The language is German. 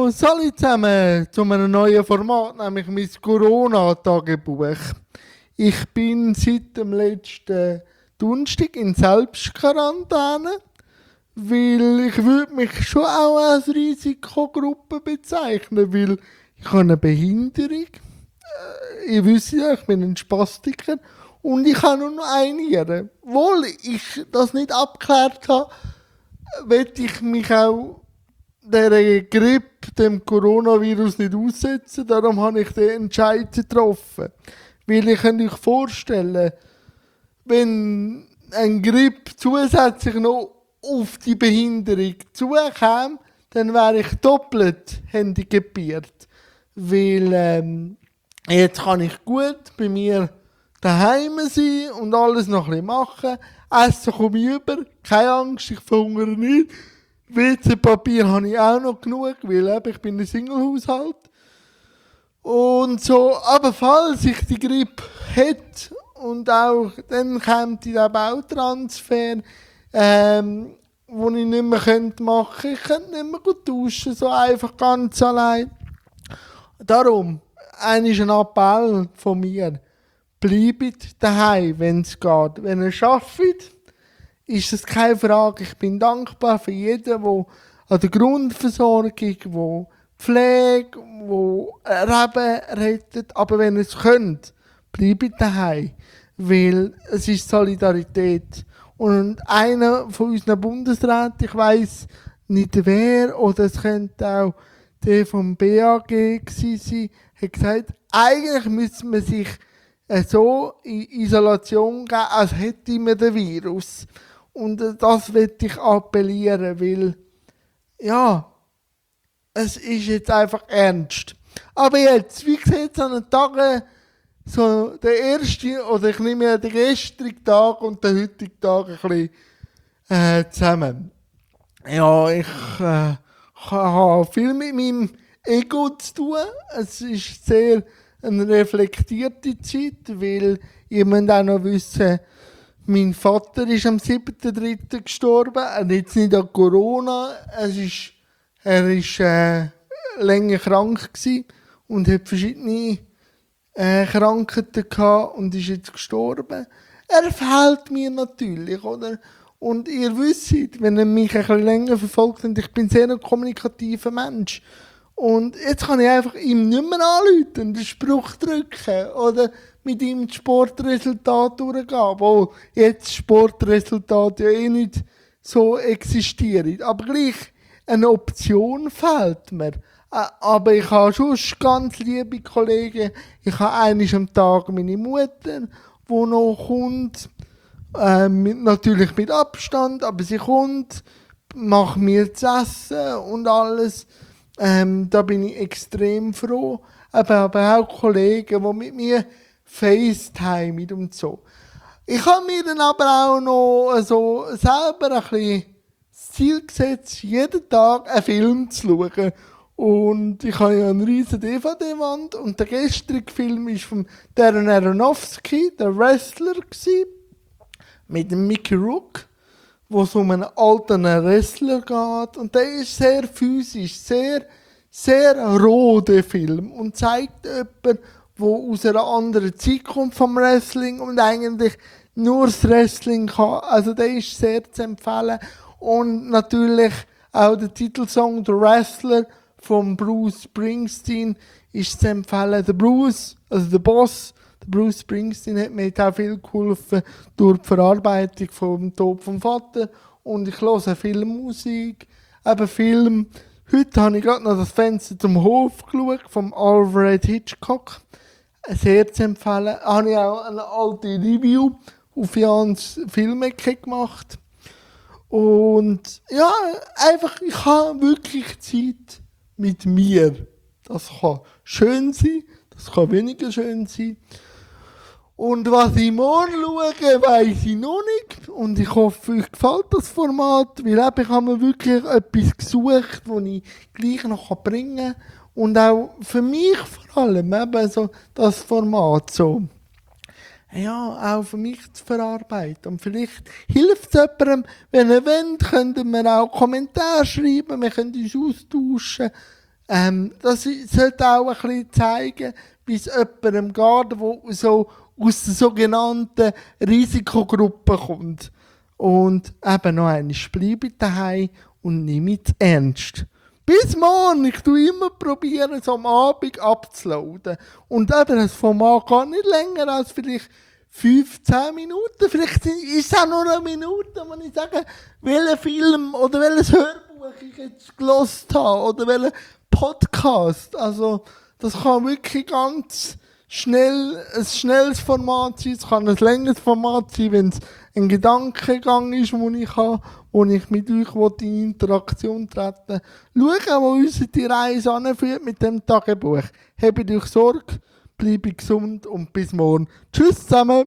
Salut zusammen zu einem neuen Format, nämlich mein Corona-Tagebuch. Ich bin seit dem letzten Donnerstag in Selbstquarantäne, weil ich würde mich schon auch als Risikogruppe bezeichnen, weil ich habe eine Behinderung. Ihr wisst ja, ich bin ein Spastiker und ich habe nur noch eine Niere. Obwohl ich das nicht abgeklärt habe, will ich mich auch der Grippe, dem Coronavirus nicht aussetzen. Darum habe ich den Entscheid getroffen. Weil ich kann euch vorstellen, wenn ein Grippe zusätzlich noch auf die Behinderung zukäme, dann wäre ich doppelt handicapiert. Weil jetzt kann ich gut bei mir daheim sein und alles noch ein bisschen machen. Essen komme ich über, keine Angst, ich verhungere nicht. WC-Papier habe ich auch noch genug, weil ich bin ein Single-Haushalt. Und so, aber falls ich die Grippe hätte und auch, dann kommt der Bautransfer, wo ich nicht mehr machen könnte. Ich könnte nicht mehr gut duschen, so einfach ganz allein. Darum, ist ein Appell von mir. Bleibt daheim, wenn es geht. Wenn ihr arbeitet, ist das keine Frage. Ich bin dankbar für jeden, der an der Grundversorgung, der Pflege, der Leben rettet. Aber wenn ihr es könnt, bleibt daheim. Weil es ist Solidarität. Und einer von unseren Bundesräten, ich weiss nicht wer, oder es könnte auch der vom BAG gewesen sein, hat gesagt, eigentlich müsste man sich so in Isolation geben, als hätte man den Virus. Und das möchte ich appellieren, weil, ja, es ist jetzt einfach ernst. Aber jetzt, wie sieht es an den Tagen, so der erste, oder ich nehme ja den gestrigen Tag und den heutigen Tag ein bisschen zusammen. Ja, ich habe viel mit meinem Ego zu tun. Es ist sehr eine reflektierte Zeit, weil ihr müsst auch noch wissen, mein Vater ist am 7.3. gestorben. Jetzt nicht an Corona. Er war länger krank gewesen und hat verschiedene Krankheiten gehabt und ist jetzt gestorben. Er fehlt mir natürlich, oder? Und ihr wisst, wenn ihr mich ein bisschen länger verfolgt habt, ich bin sehr ein kommunikativer Mensch. Und jetzt kann ich einfach ihm nicht mehr anrufen, den Spruch drücken oder mit ihm das Sportresultat durchgehen, obwohl jetzt das Sportresultat ja eh nicht so existiert. Aber gleich, eine Option fehlt mir. Aber ich habe schon ganz liebe Kollegen. Ich habe einmal am Tag meine Mutter, die noch kommt, natürlich mit Abstand, aber sie kommt, macht mir zu essen und alles. Da bin ich extrem froh. Aber auch Kollegen, die mit mir FaceTime und so. Ich habe mir dann aber auch noch so selber ein bisschen das Ziel gesetzt, jeden Tag einen Film zu schauen. Und ich habe ja eine riesen DVD-Wand und der gestrige Film war von Darren Aronofsky, der Wrestler, mit dem Mickey Rourke, wo es um einen alten Wrestler geht. Und der ist sehr physisch, sehr, sehr roh, der Film. Und zeigt jemanden, der aus einer anderen Zeit kommt vom Wrestling und eigentlich nur das Wrestling kann. Also der ist sehr zu empfehlen. Und natürlich auch der Titelsong «The Wrestler» von Bruce Springsteen ist zu empfehlen. Der Bruce, also der Boss, der Bruce Springsteen, hat mir auch viel geholfen durch die Verarbeitung vom Tod vom Vater. Und ich höre viel Musik, eben Film. Heute habe ich gerade noch das Fenster zum Hof geschaut, vom Alfred Hitchcock. Sehr zu empfehlen. Habe ich auch eine alte Review auf Jans Filmecke gemacht. Und ja, einfach, ich habe wirklich Zeit mit mir. Das kann schön sein, das kann weniger schön sein. Und was ich morgen schaue, weiss ich noch nicht. Und ich hoffe, euch gefällt das Format, weil ich habe mir wirklich etwas gesucht, das ich gleich noch bringen kann. Und auch für mich vor allem eben so das Format so. Ja, auch für mich zu verarbeiten. Und vielleicht hilft es jemandem, wenn ihr wollt, könnt ihr mir auch Kommentare schreiben, wir können uns austauschen. sollte auch ein bisschen zeigen, wie es jemandem geht, der so aus der sogenannten Risikogruppe kommt. Und eben noch einmal, bleibe daheim und nimm es ernst. Bis morgen, ich tue immer probieren, so am Abend abzuladen. Und eben, das Format geht nicht länger als vielleicht 15 Minuten. Vielleicht ist es auch nur eine Minute, wenn ich sage, welchen Film oder welches Hörbuch ich jetzt gelost habe oder welchen Podcast. Also, das kann wirklich ganz ein schnelles Format sein, es kann ein längeres Format sein, wenn es ein Gedankengang ist, den ich habe, wo ich mit euch in Interaktion treten will. Schauen, wo uns die Reise anführt mit dem Tagebuch. Habt euch Sorge, bleibt gesund und bis morgen. Tschüss zusammen!